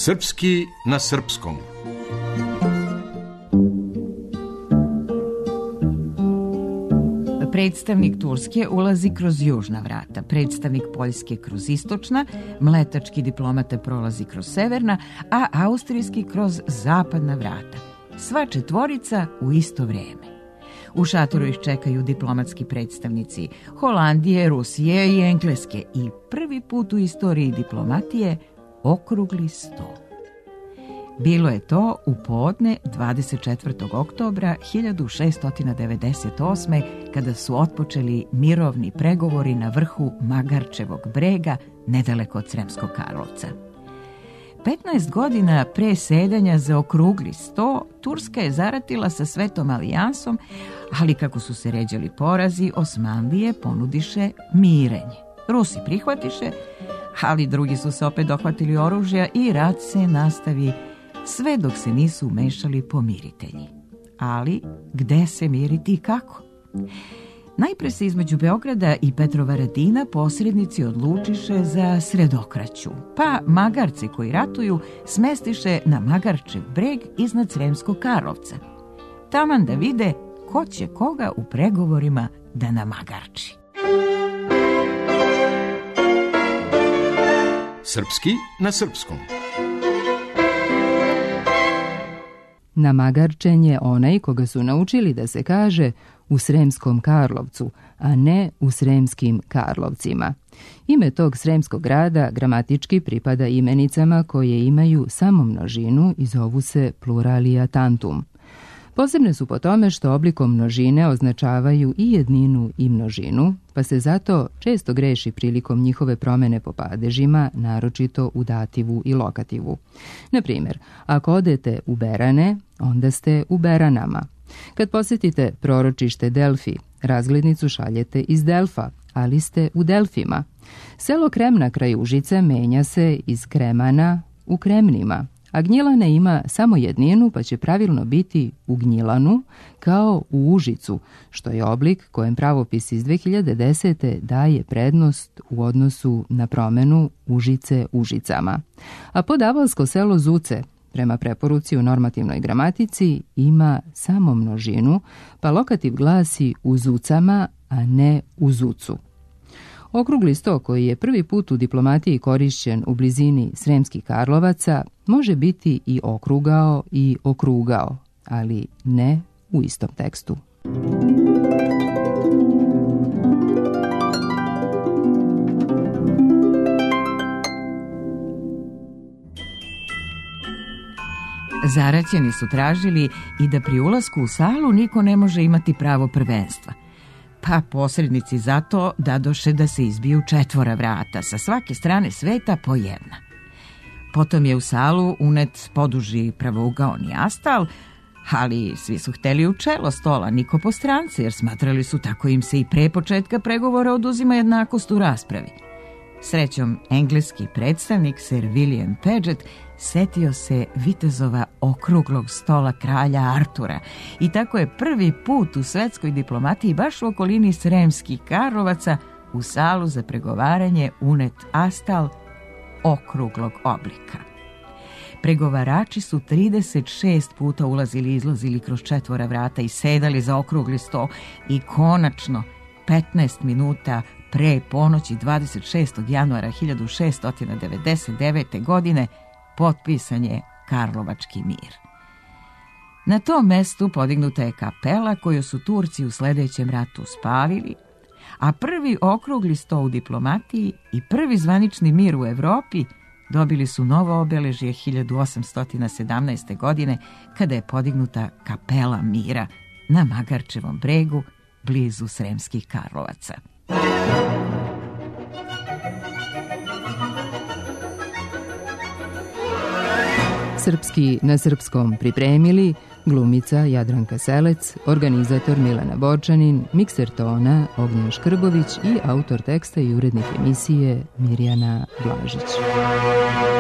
Srpski na srpskom. Predstavnik Turske ulazi kroz južna vrata, predstavnik Poljske kroz istočna, mletački diplomata prolazi kroz severna, a austrijski kroz zapadna vrata. Sva četvorica u isto vrijeme. U šatoru ih čekaju diplomatski predstavnici Holandije, Rusije i Engleske i prvi put u istoriji diplomatije okrugli sto. Bilo je to u podne 24. oktobra 1698. kada su otpočeli mirovni pregovori na vrhu Magarčevog brega nedaleko od Sremskog Karlovca. 15 godina pre sedanja za okrugli sto, Turska je zaratila sa Svetom alijansom, ali kako su se ređali porazi, Osmanlije ponudiše mirenje. Rusi prihvatiše, ali drugi su se opet dohvatili oružja i rat se nastavi sve dok se nisu umešali pomiritelji. Ali gde se miriti i kako? Najpre se između Beograda i Petrovaradina posrednici odlučiše za Sredokraću, pa magarce koji ratuju smestiše na Magarčev breg iznad Sremskog Karlovca. Taman da vide ko će koga u pregovorima da namagarči. Srpski na srpskom. Namagarčen je onaj koga su naučili da se kaže u Sremskom Karlovcu, a ne u Sremskim Karlovcima. Ime tog sremskog grada gramatički pripada imenicama koje imaju samo množinu i zovu se pluralia tantum. Posebne su po tome što oblikom množine označavaju i jedninu i množinu, pa se zato često greši prilikom njihove promene po padežima, naročito u dativu i lokativu. Na primjer, ako odete u Berane, onda ste u Beranama. Kad posjetite proročište Delfi, razglednicu šaljete iz Delfa, ali ste u Delfima. Selo Kremna kraj Užice menja se iz Kremana u Kremnima, a Gnjilane ima samo jedninu, pa će pravilno biti u Gnjilanu kao u Užicu, što je oblik kojem pravopis iz 2010. daje prednost u odnosu na promenu Užice Užicama. A podavalsko selo Zuce, prema preporuci u normativnoj gramatici, ima samo množinu, pa lokativ glasi u Zucama, a ne u Zucu. Okrugli sto, koji je prvi put u diplomatiji korišćen u blizini Sremskih Karlovaca, može biti i okrugao i okrugao, ali ne u istom tekstu. Zaraćeni su tražili i da pri ulasku u salu niko ne može imati pravo prvenstva. Pa posrednici zato dadoše da se izbiju 4 vrata, sa svake strane sveta po jedna. Potom je u salu unet poduži pravougaoni astal, ali svi su hteli u čelo stola, niko po stranci, jer smatrali su tako im se i pre početka pregovora oduzima jednakost u raspravi. Srećom, engleski predstavnik Sir William Paget setio se vitezova okruglog stola kralja Artura i tako je prvi put u svetskoj diplomatiji baš u okolini Sremskih Karlovaca u salu za pregovaranje unet astal okruglog oblika. Pregovarači su 36 puta ulazili i izlazili kroz 4 vrata i sedali za okrugli sto i konačno 15 minuta pre ponoći 26. januara 1699. godine potpisan je Karlovački mir. Na tom mestu podignuta je kapela koju su Turci u sledećem ratu spalili, a prvi okrugli sto u diplomatiji i prvi zvanični mir u Evropi dobili su novo obeležje 1817. godine kada je podignuta kapela mira na Magarčevom bregu blizu Sremskih Karlovaca. Srpski na srpskom pripremili glumica Jadranka Selec, organizator Milena Borčanin, mikser tona Ognjen Škrbović i autor teksta i urednik emisije Mirjana Blažić.